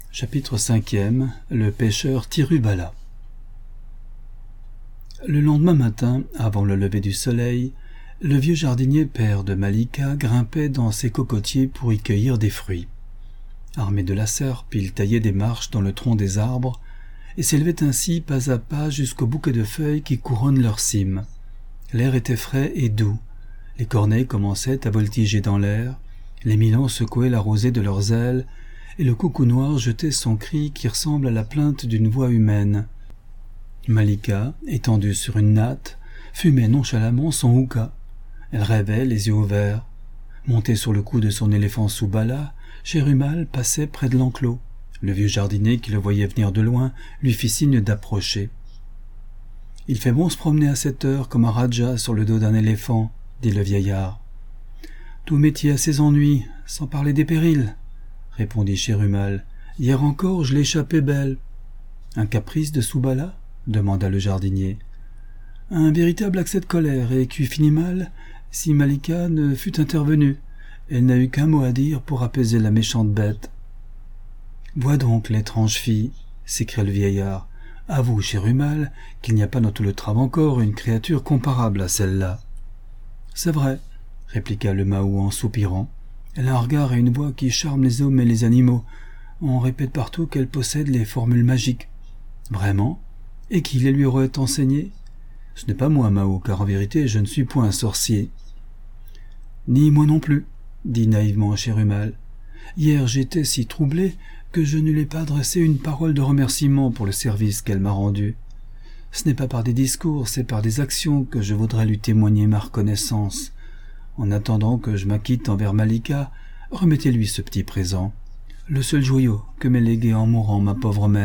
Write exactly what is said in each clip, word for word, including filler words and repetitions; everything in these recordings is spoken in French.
Chapitre cinquième. Le pêcheur Tirubala. Le lendemain matin, avant le lever du soleil, le vieux jardinier père de Malika grimpait dans ses cocotiers pour y cueillir des fruits. Armé de la serpe, il taillait des marches dans le tronc des arbres et s'élevait ainsi pas à pas jusqu'au bouquet de feuilles qui couronnent leurs cimes. L'air était frais et doux. Les corneilles commençaient à voltiger dans l'air, les milans secouaient la rosée de leurs ailes, et le coucou noir jetait son cri qui ressemble à la plainte d'une voix humaine. Malika, étendue sur une natte, fumait nonchalamment son hookah. Elle rêvait, les yeux ouverts. Montée sur le cou de son éléphant Soubala, Cherumal passait près de l'enclos. Le vieux jardinier, qui le voyait venir de loin, lui fit signe d'approcher. « Il fait bon se promener à cette heure comme un raja sur le dos d'un éléphant, » dit le vieillard. « Tout métier a ses ennuis, sans parler des périls, » répondit Cherumal. « Hier encore, je l'échappais belle. »« Un caprice de Soubala ?» demanda le jardinier. « Un véritable accès de colère, et qui finit mal si Malika ne fût intervenue. Elle n'a eu qu'un mot à dire pour apaiser la méchante bête. »« Vois donc l'étrange fille, » s'écria le vieillard. « Avoue, Cherumal, qu'il n'y a pas dans tout le Trave encore une créature comparable à celle-là. »« C'est vrai, » répliqua le Mahou en soupirant. « Elle a un regard et une voix qui charment les hommes et les animaux. On répète partout qu'elle possède les formules magiques. »« Vraiment ? Et qui les lui aurait enseignées ? » ?»« Ce n'est pas moi, Mahou, car en vérité je ne suis point un sorcier. »« Ni moi non plus, » dit naïvement Cherumal. « Hier j'étais si troublé que je ne lui ai pas adressé une parole de remerciement pour le service qu'elle m'a rendu. Ce n'est pas par des discours, c'est par des actions que je voudrais lui témoigner ma reconnaissance. En attendant que je m'acquitte envers Malika, remettez-lui ce petit présent, le seul joyau que m'ait légué en mourant ma pauvre mère. »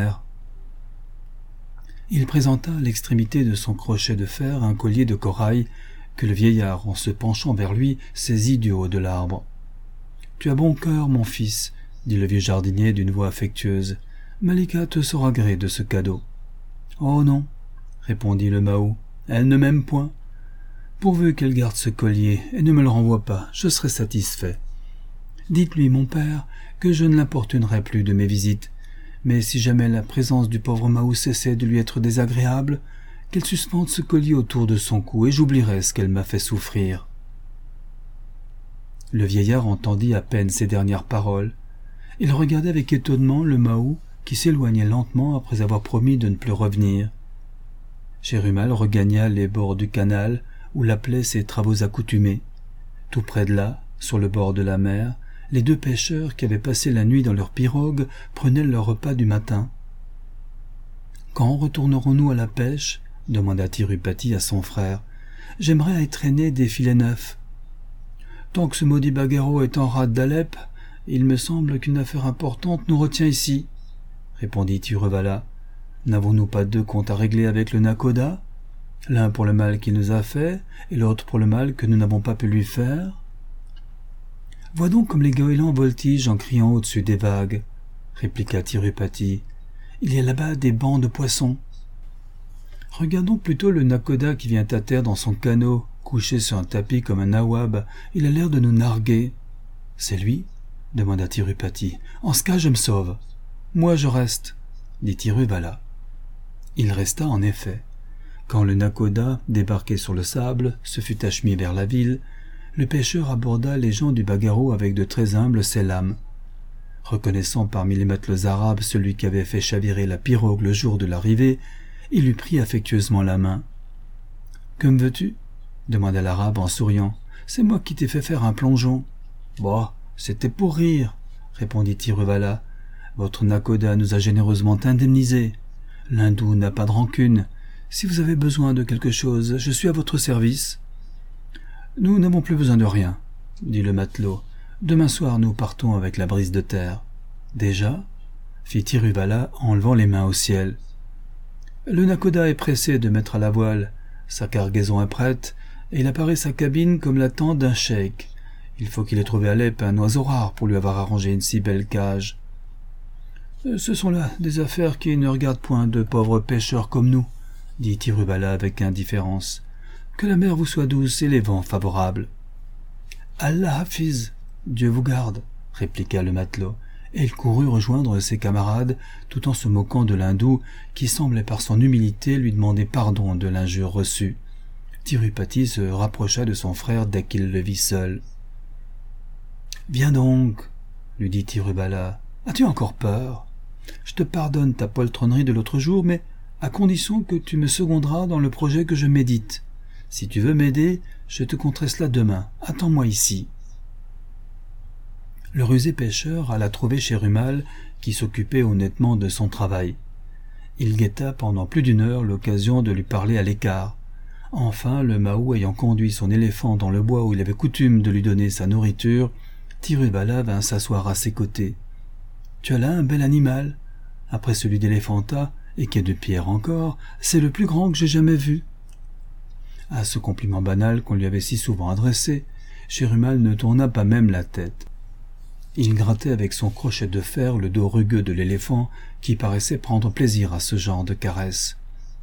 Il présenta à l'extrémité de son crochet de fer un collier de corail que le vieillard, en se penchant vers lui, saisit du haut de l'arbre. « Tu as bon cœur, mon fils, » dit le vieux jardinier d'une voix affectueuse. « Malika te saura gré de ce cadeau. »« Oh non, » répondit le Mahou, « elle ne m'aime point. Pourvu qu'elle garde ce collier et ne me le renvoie pas, je serai satisfait. Dites-lui, mon père, que je ne l'importunerai plus de mes visites, mais si jamais la présence du pauvre Mahou cessait de lui être désagréable, qu'elle suspende ce collier autour de son cou et j'oublierai ce qu'elle m'a fait souffrir. » Le vieillard entendit à peine ces dernières paroles. Il regardait avec étonnement le Mahou qui s'éloignait lentement après avoir promis de ne plus revenir. Cherumal regagna les bords du canal où l'appelaient ses travaux accoutumés. Tout près de là, sur le bord de la mer, les deux pêcheurs qui avaient passé la nuit dans leur pirogue prenaient leur repas du matin. « Quand retournerons-nous à la pêche ?» demanda Tirupati à son frère. « J'aimerais y traîner des filets neufs. »« Tant que ce maudit Bagarreau est en rade d'Alep, il me semble qu'une affaire importante nous retient ici, » répondit Tirubala. « N'avons-nous pas deux comptes à régler avec le Nakoda, l'un pour le mal qu'il nous a fait et l'autre pour le mal que nous n'avons pas pu lui faire ? » « Vois donc comme les goélands voltigent en criant au-dessus des vagues, » répliqua Tirupati. « Il y a là-bas des bancs de poissons. Regardons plutôt le Nakoda qui vient à terre dans son canot, couché sur un tapis comme un nawab. Il a l'air de nous narguer. »« C'est lui ?» demanda Tirupati. « En ce cas, je me sauve. »« Moi, je reste, » dit Tirubala. Il resta en effet. Quand le Nakoda, débarqué sur le sable, se fut acheminé vers la ville, le pêcheur aborda les gens du Bagarreau avec de très humbles selames. Reconnaissant parmi les matelots arabes celui qui avait fait chavirer la pirogue le jour de l'arrivée, il lui prit affectueusement la main. « Que me veux-tu » demanda l'arabe en souriant. « C'est moi qui t'ai fait faire un plongeon. »« Bon, c'était pour rire, » répondit Tirubala. « Votre Nakoda nous a généreusement indemnisés. L'hindou n'a pas de rancune. Si vous avez besoin de quelque chose, je suis à votre service. »« Nous n'avons plus besoin de rien, » dit le matelot. « Demain soir, nous partons avec la brise de terre. »« Déjà ?» fit Tirubala en levant les mains au ciel. « Le Nakoda est pressé de mettre à la voile. Sa cargaison est prête, et il apparaît sa cabine comme la tente d'un cheik. Il faut qu'il ait trouvé à Alep un oiseau rare pour lui avoir arrangé une si belle cage. »« Ce sont là des affaires qui ne regardent point de pauvres pêcheurs comme nous, » dit Tirubala avec indifférence. « Que la mer vous soit douce et les vents favorables. »« Allah Hafiz, Dieu vous garde, » répliqua le matelot, et il courut rejoindre ses camarades tout en se moquant de l'hindou qui semblait par son humilité lui demander pardon de l'injure reçue. Tirupati se rapprocha de son frère dès qu'il le vit seul. « Viens donc, lui dit Tirubala. « As-tu encore peur? Je te pardonne ta poltronnerie de l'autre jour, mais à condition que tu me seconderas dans le projet que je médite. Si tu veux m'aider, je te conterai cela demain. Attends-moi ici. » Le rusé pêcheur alla trouver Sherumal, qui s'occupait honnêtement de son travail. Il guetta pendant plus d'une heure l'occasion de lui parler à l'écart. Enfin, le Mahou ayant conduit son éléphant dans le bois où il avait coutume de lui donner sa nourriture, Tirubala vint s'asseoir à ses côtés. « Tu as là un bel animal. Après celui d'éléphanta, et qui est de pierre encore, c'est le plus grand que j'ai jamais vu. » À ce compliment banal qu'on lui avait si souvent adressé, Sherumal ne tourna pas même la tête. Il grattait avec son crochet de fer le dos rugueux de l'éléphant qui paraissait prendre plaisir à ce genre de caresse.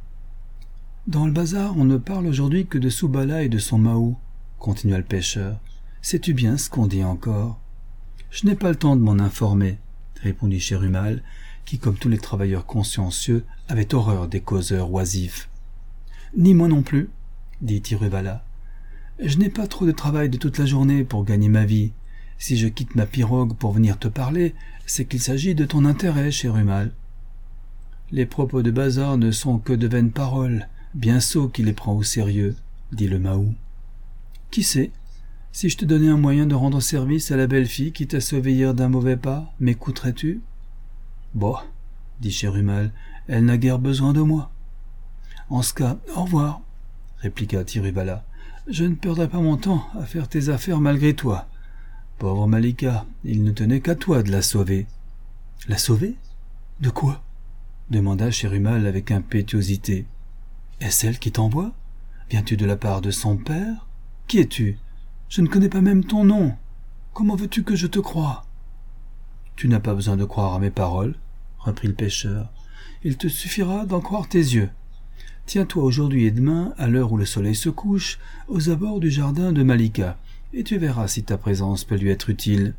« Dans le bazar, on ne parle aujourd'hui que de Subala et de son Mahou, » continua le pêcheur. « Sais-tu bien ce qu'on dit encore ?»« Je n'ai pas le temps de m'en informer, » répondit Sherumal, qui, comme tous les travailleurs consciencieux, avait horreur des causeurs oisifs. « Ni moi non plus, » dit Tirubala. « Je n'ai pas trop de travail de toute la journée pour gagner ma vie. Si je quitte ma pirogue pour venir te parler, c'est qu'il s'agit de ton intérêt, Sherumal. Les propos de bazar ne sont que de vaines paroles, bien sot qui les prend au sérieux, dit le Mahou. Qui sait, si je te donnais un moyen de rendre service à la belle fille qui t'a sauvé hier d'un mauvais pas, m'écouterais-tu? Bon, dit Sherumal, elle n'a guère besoin de moi. En ce cas, au revoir, répliqua Tirubala. Je ne perdrai pas mon temps à faire tes affaires malgré toi. Pauvre Malika, il ne tenait qu'à toi de la sauver. La sauver? De quoi? Demanda Sherumal avec impétuosité. Est-ce elle qui t'envoie? Viens-tu de la part de son père? Qui es-tu? Je ne connais pas même ton nom. Comment veux-tu que je te croie? Tu n'as pas besoin de croire à mes paroles, reprit le pêcheur. Il te suffira d'en croire tes yeux. Tiens-toi aujourd'hui et demain, à l'heure où le soleil se couche, aux abords du jardin de Malika, et tu verras si ta présence peut lui être utile.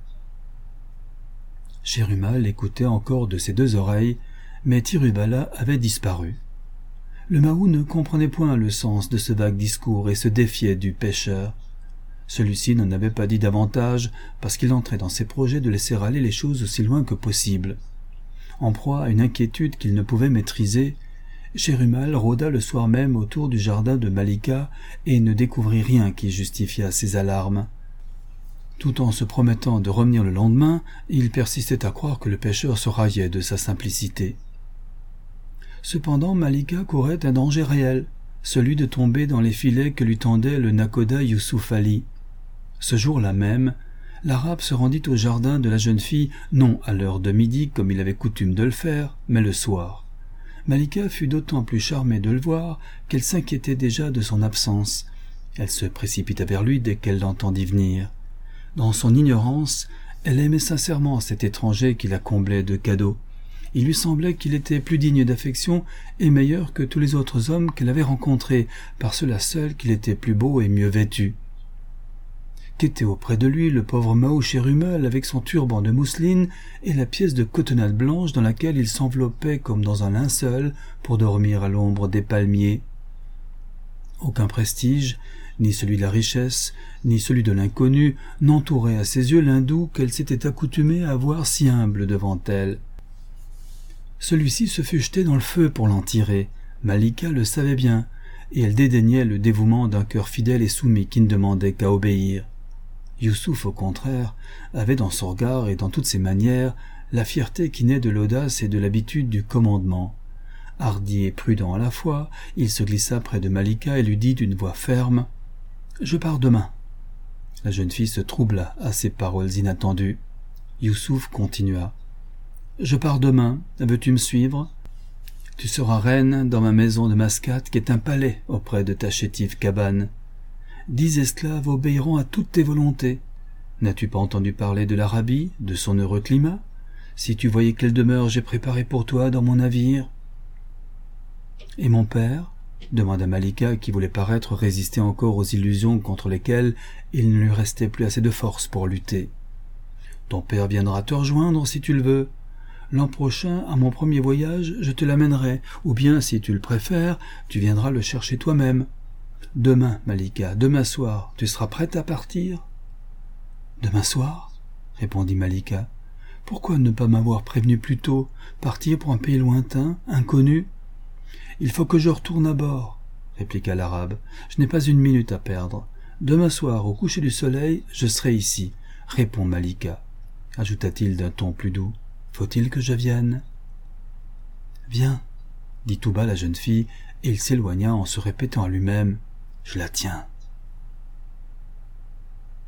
Sherumal écoutait encore de ses deux oreilles, mais Tirubala avait disparu. Le Mahou ne comprenait point le sens de ce vague discours et se défiait du pêcheur. Celui-ci n'en avait pas dit davantage parce qu'il entrait dans ses projets de laisser aller les choses aussi loin que possible. En proie à une inquiétude qu'il ne pouvait maîtriser, Sherumal rôda le soir même autour du jardin de Malika et ne découvrit rien qui justifiât ses alarmes. Tout en se promettant de revenir le lendemain, il persistait à croire que le pêcheur se raillait de sa simplicité. Cependant, Malika courait un danger réel, celui de tomber dans les filets que lui tendait le nakoda Youssouf Ali. Ce jour-là même, l'arabe se rendit au jardin de la jeune fille, non à l'heure de midi comme il avait coutume de le faire, mais le soir. Malika fut d'autant plus charmée de le voir qu'elle s'inquiétait déjà de son absence. Elle se précipita vers lui dès qu'elle l'entendit venir. Dans son ignorance, elle aimait sincèrement cet étranger qui la comblait de cadeaux. Il lui semblait qu'il était plus digne d'affection et meilleur que tous les autres hommes qu'elle avait rencontrés, par cela seul qu'il était plus beau et mieux vêtu. Qu'était auprès de lui le pauvre Mahou Sherumal avec son turban de mousseline et la pièce de cotonnade blanche dans laquelle il s'enveloppait comme dans un linceul pour dormir à l'ombre des palmiers. Aucun prestige, ni celui de la richesse, ni celui de l'inconnu, n'entourait à ses yeux l'hindou qu'elle s'était accoutumée à voir si humble devant elle. Celui-ci se fût jeté dans le feu pour l'en tirer. Malika le savait bien, et elle dédaignait le dévouement d'un cœur fidèle et soumis qui ne demandait qu'à obéir. Youssouf, au contraire, avait dans son regard et dans toutes ses manières la fierté qui naît de l'audace et de l'habitude du commandement. Hardi et prudent à la fois, il se glissa près de Malika et lui dit d'une voix ferme « Je pars demain. » La jeune fille se troubla à ces paroles inattendues. Youssouf continua « Je pars demain, veux-tu me suivre? Tu seras reine dans ma maison de Mascate qui est un palais auprès de ta chétive cabane. Dix esclaves obéiront à toutes tes volontés. N'as-tu pas entendu parler de l'Arabie, de son heureux climat? Si tu voyais quelle demeure j'ai préparée pour toi dans mon navire. » « Et mon père ?» demanda Malika qui voulait paraître résister encore aux illusions contre lesquelles il ne lui restait plus assez de force pour lutter. Ton père viendra te rejoindre si tu le veux. L'an prochain, à mon premier voyage, je te l'amènerai, ou bien, si tu le préfères, tu viendras le chercher toi-même. Demain, Malika, demain soir, tu seras prête à partir ?»« Demain soir ?» répondit Malika. « Pourquoi ne pas m'avoir prévenu plus tôt? Partir pour un pays lointain, inconnu ?»« Il faut que je retourne à bord, » répliqua l'arabe. « Je n'ai pas une minute à perdre. Demain soir, au coucher du soleil, je serai ici. Réponds, Malika, » ajouta-t-il d'un ton plus doux. « Faut-il que je vienne ?»« Viens, » dit tout bas la jeune fille, et il s'éloigna en se répétant à lui-même. « Je la tiens. »